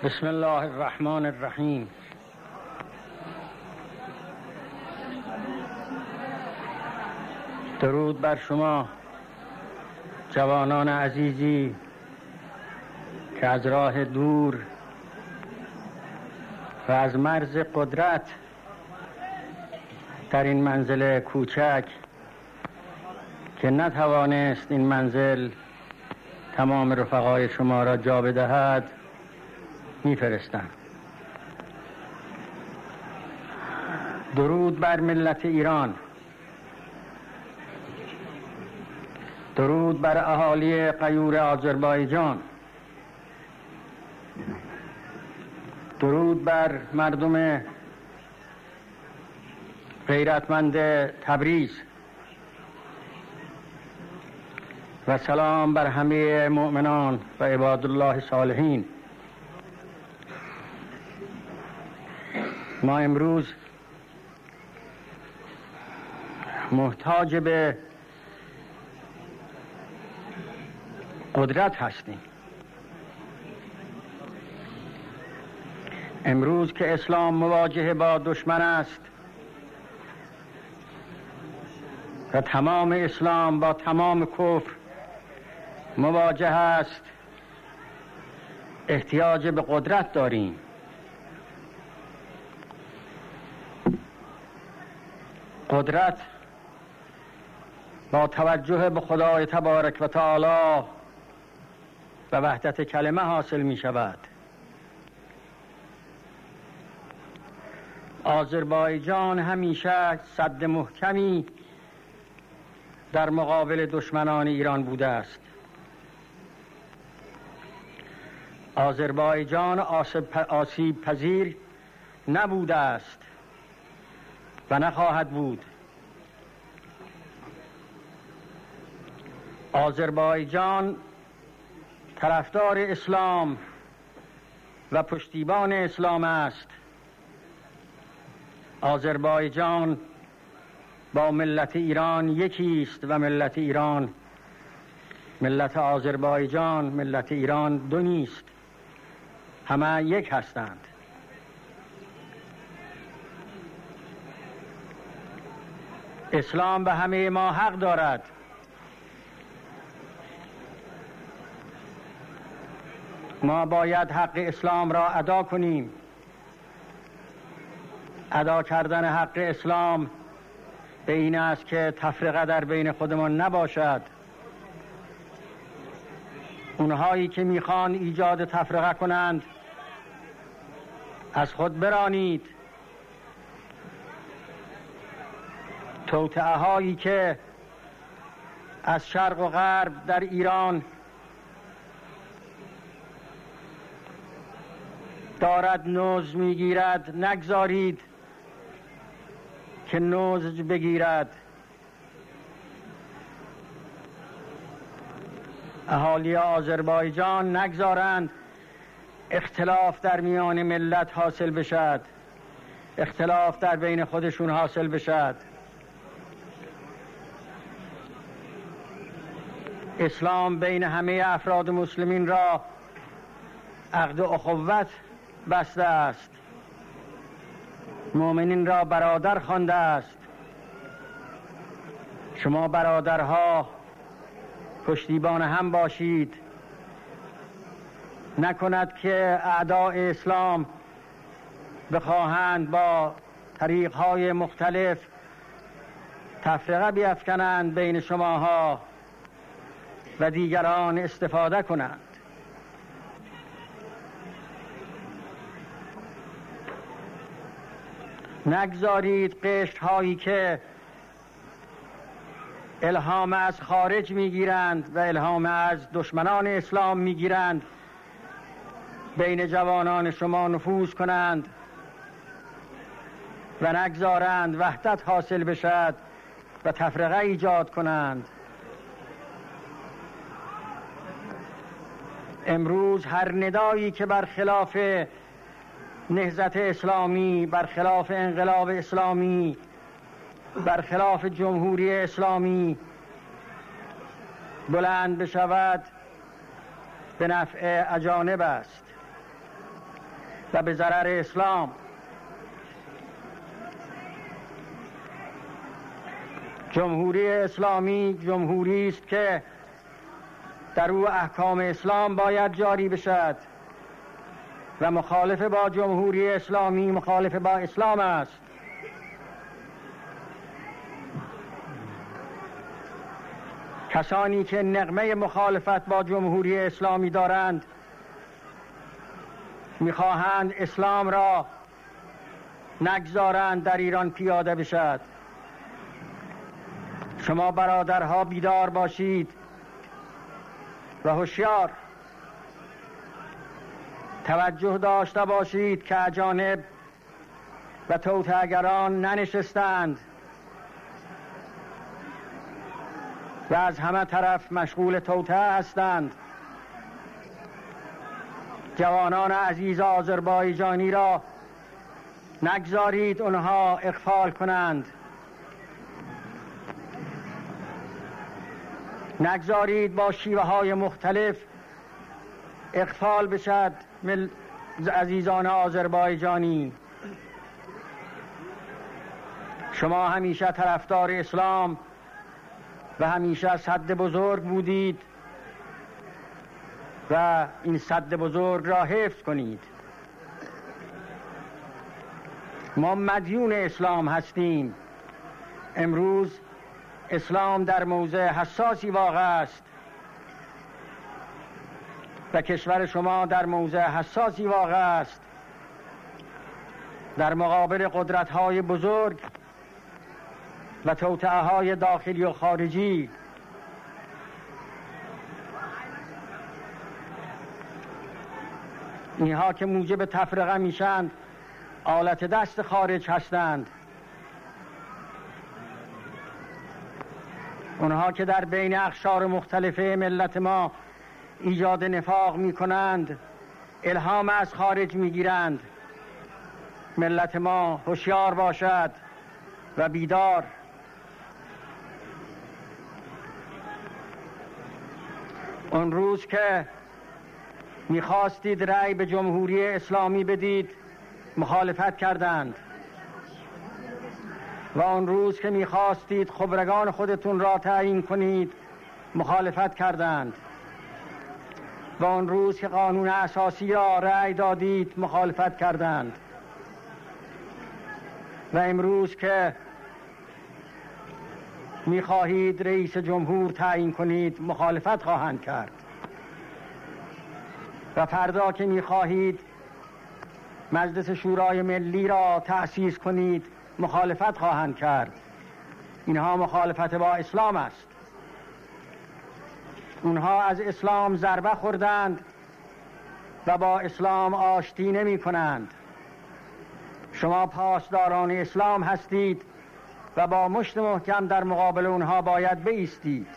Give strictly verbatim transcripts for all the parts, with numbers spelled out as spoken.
بسم الله الرحمن الرحیم. درود بر شما جوانان عزیزی که از راه دور و از مرز قدرت در این منزل کوچک که نتوانست این منزل تمام رفقای شما را جا بدهد میفرستم. درود بر ملت ایران، درود بر اهالی غیور آذربایجان، درود بر مردم غیرتمند تبریز و سلام بر همه مؤمنان و عباد الله صالحین. ما امروز محتاج به قدرت هستیم. امروز که اسلام مواجه با دشمن است و تمام اسلام با تمام کفر مواجه است، احتیاج به قدرت داریم. قدرت با توجه به خدای تبارک و تعالی و وحدت کلمه حاصل می شود. آذربایجان همیشه سد محکمی در مقابل دشمنان ایران بوده است. آذربایجان آسیب پذیر نبوده است و نخواهد بود. آذربایجان طرفدار اسلام و پشتیبان اسلام است. آذربایجان با ملت ایران یکی است و ملت ایران ملت آذربایجان ملت ایران دو نیست، همه یک هستند. اسلام به همه ما حق دارد. ما باید حق اسلام را ادا کنیم. ادا کردن حق اسلام به این است که تفرقه در بین خودمان نباشد. اونهایی که میخوان ایجاد تفرقه کنند از خود برانید. توطئه هایی که از شرق و غرب در ایران دارد نوز میگیرد، نگذارید که نوز بگیرد. اهالی آذربایجان نگذارند اختلاف در میان ملت حاصل بشد، اختلاف در بین خودشون حاصل بشد. اسلام بین همه افراد مسلمین را عقد اخوت بسته است. مؤمنین را برادر خوانده است. شما برادرها پشتیبان هم باشید. نکند که اعداء اسلام بخواهند با طریقهای مختلف تفرقه بیفکنند بین شماها و دیگران استفاده کنند. نگذارید قشر هایی که الهام از خارج میگیرند و الهام از دشمنان اسلام میگیرند بین جوانان شما نفوذ کنند و نگذارند وحدت حاصل بشد و تفرقه ایجاد کنند. امروز هر ندایی که برخلاف نهضت اسلامی، برخلاف انقلاب اسلامی، برخلاف جمهوری اسلامی بلند بشود به نفع اجانب است. و به ضرر اسلام. جمهوری اسلامی جمهوری است که در او احکام اسلام باید جاری بشد و مخالف با جمهوری اسلامی مخالف با اسلام است. کسانی که نغمه مخالفت با جمهوری اسلامی دارند میخواهند اسلام را نگذارند در ایران پیاده بشد. شما برادرها بیدار باشید و هوشیار توجه داشته باشید که اجانب و توطئه‌گران ننشستند و از همه طرف مشغول توطئه هستند. جوانان عزیز آذربایجانی را نگذارید آنها اغفال کنند، نگذارید با شیوه های مختلف اغفال بشد مل... عزیزان آذربایجانی. شما همیشه طرفدار اسلام و همیشه سد بزرگ بودید و این سد بزرگ را حفظ کنید. ما مدیون اسلام هستیم. امروز اسلام در موضع حساسی واقع است و کشور شما در موضع حساسی واقع است در مقابل قدرت‌های بزرگ و توطئه‌های داخلی و خارجی. اینها که موجب تفرقه میشند آلت دست خارج هستند. اونها که در بین اقشار مختلفه ملت ما ایجاد نفاق می کنند الهام از خارج می گیرند. ملت ما هوشیار باشد و بیدار. اون روز که می خواستید رأی به جمهوری اسلامی بدید مخالفت کردند و آن روز که می‌خواستید خبرگان خودتون را تعیین کنید مخالفت کردند و آن روز که قانون اساسی را رأی دادید مخالفت کردند و امروز که می‌خواهید رئیس جمهور تعیین کنید مخالفت خواهند کرد و فردا که می‌خواهید مجلس شورای ملی را تأسیس کنید مخالفت خواهند کرد. اینها مخالفت با اسلام است. اونها از اسلام ضربه خوردند و با اسلام آشتی نمی کنند. شما پاسداران اسلام هستید و با مشت محکم در مقابل اونها باید بایستید.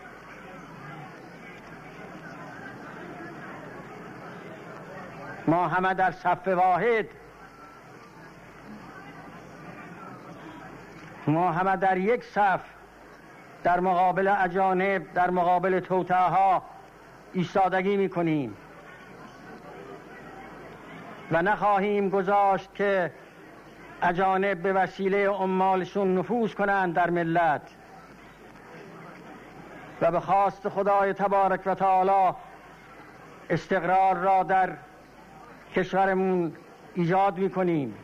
ما همه در صف واحد، ما همه در یک صف در مقابل اجانب، در مقابل توطئه‌ها ایستادگی می‌کنیم و نخواهیم گذاشت که اجانب به وسیله عمالشون نفوذ کنند در ملت و به خواست خدای تبارک و تعالی استقرار را در کشورمون ایجاد می‌کنیم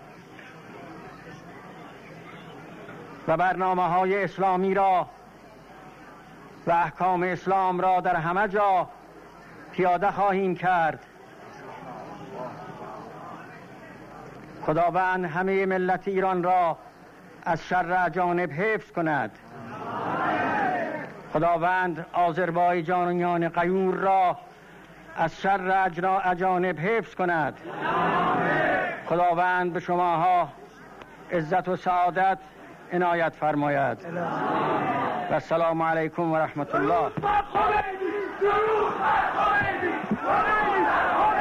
و برنامه‌های اسلامی را و احکام اسلام را در همه جا پیاده خواهیم کرد. خداوند همه ملت ایران را از شر اجانب حفظ کند. خداوند آذربایجانیان غیور را از شر اجانب حفظ کند. خداوند به شماها عزت و سعادت عنایت فرماید. و السلام علیکم و رحمت الله.